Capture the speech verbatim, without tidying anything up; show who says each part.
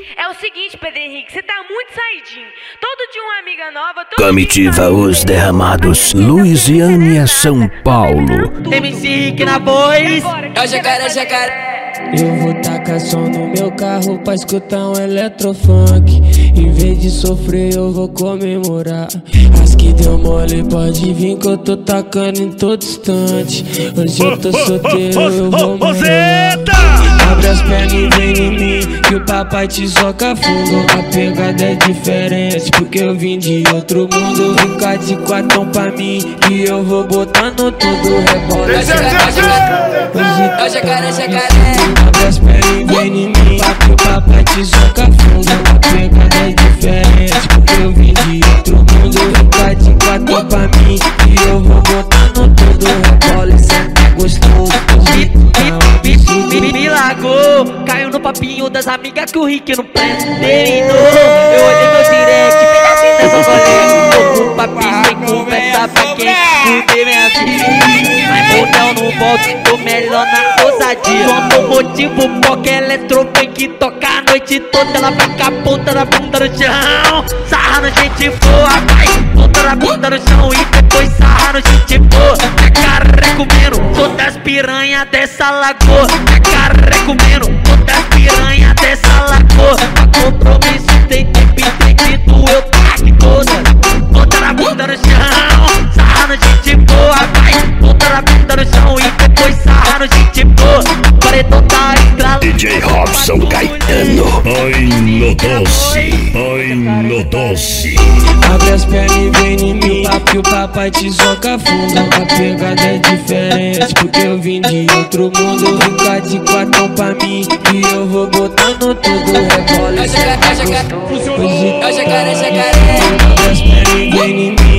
Speaker 1: É o seguinte, Pedro Henrique, você tá muito saidinho. Todo dia uma amiga nova, todo
Speaker 2: Comitiva Os Derramados, Luisiânia, São Paulo.
Speaker 3: M C Rick na voz.
Speaker 4: É o jacaré, jacaré.
Speaker 5: Eu vou tacar som no meu carro pra escutar um eletrofunk. Em vez de sofrer eu vou comemorar. As que deu mole pode vir que eu tô tacando em todo instante. Hoje eu tô solteiro, eu vou morrer. Abre as pernas e vem em mim, que o papai te soca fundo. A pegada é diferente, porque eu vim de outro mundo. Vem cá de quatão pra mim, que eu vou botando tudo. Rebola,
Speaker 4: É o jacaré, jacaré.
Speaker 5: abre as pernas e vem em mim, que o papai te soca fundo. A pegada é diferente, porque eu vim de outro mundo. Vem cá de quatão pra mim, que eu vou botando tudo. Rebola, senta gostoso.
Speaker 3: Me largou, caiu no papinho das amigas que o Rick não terminou. Eu olhei meu direct, bem assim nessa colega. Tô com papinho sem conversa pra quem fuder minha vida. Mas motel não volto, tô melhor na ousadia. Só motivo porque eletrofunk toca a noite toda. Ela vai com a ponta da bunda no chão, sarra no gente boa, vai. Ponta da bunda no chão e depois sarra no gente boa. Jacaré comendo, sou das piranha dessa lagoa. Jacaré comendo, sou das piranha dessa lagoa. Pra compromisso tem tempo e tem que doer o parque toda. Ponta da bunda no chão, sarra no gente boa, vai. Ponta da bunda no chão e depois sarra no gente boa. Paredão tá estralando.
Speaker 2: D J Robson Caetano. Ai no doce, ai no doce.
Speaker 5: Abre as pernas e vem em mim, que o papai te soca fundo. A pegada é diferente, porque eu vim de outro mundo. Vem cá de quatão pra mim, que eu vou botando tudo. Rebola,
Speaker 4: É o jacaré, jacaré.
Speaker 5: hoje
Speaker 4: É o jacaré, jacaré.
Speaker 5: abre as pernas e vem em mim,